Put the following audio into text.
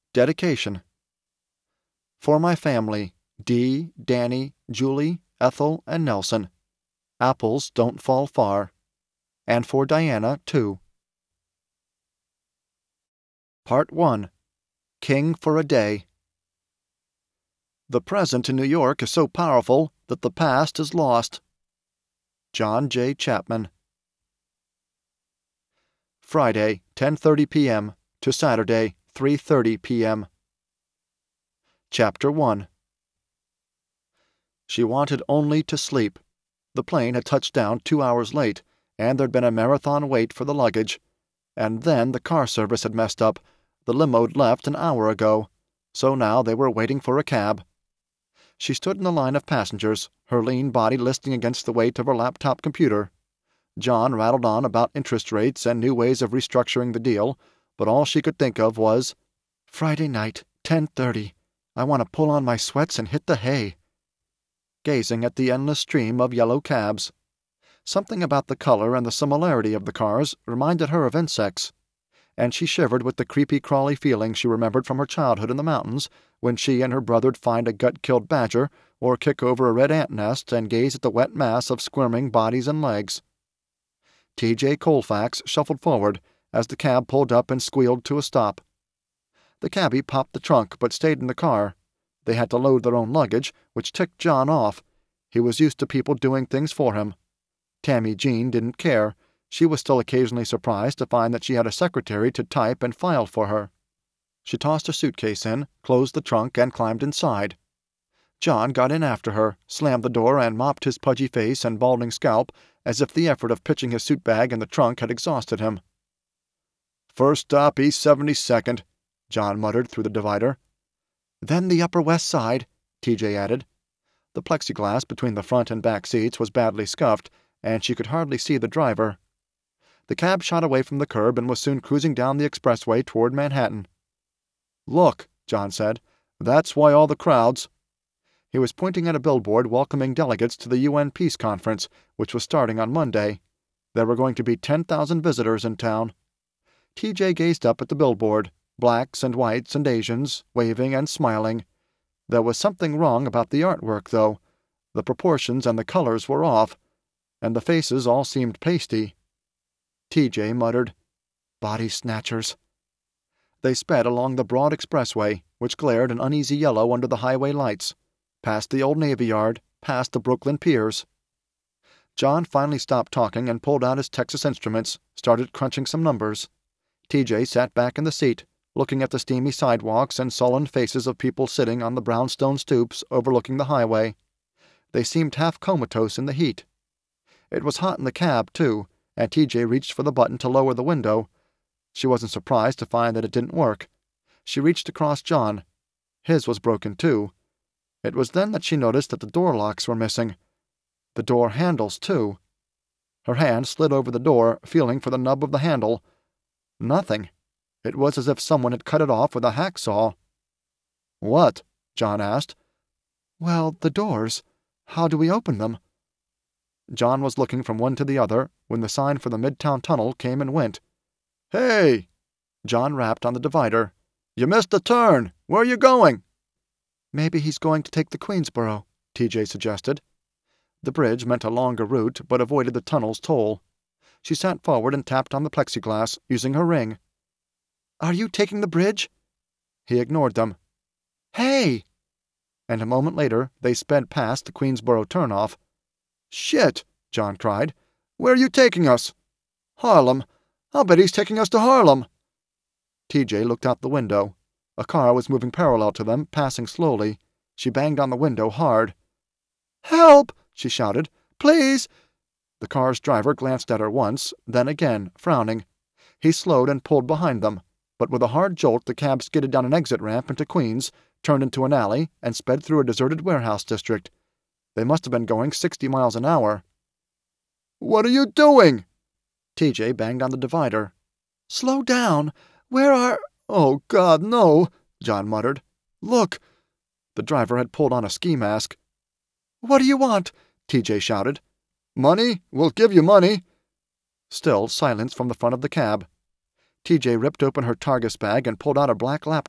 Dedication. For my family, Dee, Danny, Julie, Ethel, and Nelson. Apples don't fall far. And for Diana, too. Part 1. King for a Day. The present in New York is so powerful that the past is lost. John J. Chapman. Friday, 10:30 p.m. to Saturday, 3:30 p.m. Chapter 1. She wanted only to sleep. The plane had touched down 2 hours late, and there'd been a marathon wait for the luggage. And then the car service had messed up. The limo'd left an hour ago, so now they were waiting for a cab. She stood in the line of passengers, her lean body listing against the weight of her laptop computer. John rattled on about interest rates and new ways of restructuring the deal, but all she could think of was, "Friday night, 10:30. I want to pull on my sweats and hit the hay." Gazing at the endless stream of yellow cabs. Something about the color and the similarity of the cars reminded her of insects, and she shivered with the creepy-crawly feeling she remembered from her childhood in the mountains when she and her brother'd find a gut-killed badger or kick over a red ant nest and gaze at the wet mass of squirming bodies and legs. T.J. Colfax shuffled forward as the cab pulled up and squealed to a stop. The cabbie popped the trunk but stayed in the car. They had to load their own luggage, which ticked John off. He was used to people doing things for him. Tammy Jean didn't care. She was still occasionally surprised to find that she had a secretary to type and file for her. She tossed her suitcase in, closed the trunk, and climbed inside. John got in after her, slammed the door, and mopped his pudgy face and balding scalp as if the effort of pitching his suit bag in the trunk had exhausted him. "First stop, East 72nd, John muttered through the divider. "Then the Upper West Side," T.J. added. The plexiglass between the front and back seats was badly scuffed, and she could hardly see the driver. The cab shot away from the curb and was soon cruising down the expressway toward Manhattan. "Look," John said, "that's why all the crowds—" He was pointing at a billboard welcoming delegates to the UN Peace Conference, which was starting on Monday. There were going to be 10,000 visitors in town. T.J. gazed up at the billboard, blacks and whites and Asians, waving and smiling. There was something wrong about the artwork, though. The proportions and the colors were off, and the faces all seemed pasty. T.J. muttered, "Body snatchers." They sped along the broad expressway, which glared an uneasy yellow under the highway lights, past the old Navy Yard, past the Brooklyn Piers. John finally stopped talking and pulled out his Texas Instruments, started crunching some numbers. T.J. sat back in the seat, looking at the steamy sidewalks and sullen faces of people sitting on the brownstone stoops overlooking the highway. They seemed half comatose in the heat. It was hot in the cab, too, and T.J. reached for the button to lower the window. She wasn't surprised to find that it didn't work. She reached across John. His was broken, too. It was then that she noticed that the door locks were missing. The door handles, too. Her hand slid over the door, feeling for the nub of the handle. Nothing. It was as if someone had cut it off with a hacksaw. "What?" John asked. "Well, the doors. How do we open them?" John was looking from one to the other when the sign for the Midtown Tunnel came and went. "Hey!" John rapped on the divider. "You missed the turn! Where are you going?" "Maybe he's going to take the Queensboro," T.J. suggested. The bridge meant a longer route, but avoided the tunnel's toll. She sat forward and tapped on the plexiglass, using her ring. "Are you taking the bridge?" He ignored them. "Hey!" And a moment later they sped past the Queensboro turnoff. "Shit!" John cried. "Where are you taking us?" "Harlem. I'll bet he's taking us to Harlem." T.J. looked out the window. A car was moving parallel to them, passing slowly. She banged on the window hard. "Help!" she shouted. "Please!" The car's driver glanced at her once, then again, frowning. He slowed and pulled behind them, but with a hard jolt the cab skidded down an exit ramp into Queens, turned into an alley, and sped through a deserted warehouse district. They must have been going 60 miles an hour. "What are you doing?" T.J. banged on the divider. "Slow down! Where are—" "Oh, God, no!" John muttered. "Look!" The driver had pulled on a ski mask. "What do you want?" T.J. shouted. "Money? We'll give you money." Still silence from the front of the cab. T.J. ripped open her Targus bag and pulled out a black laptop.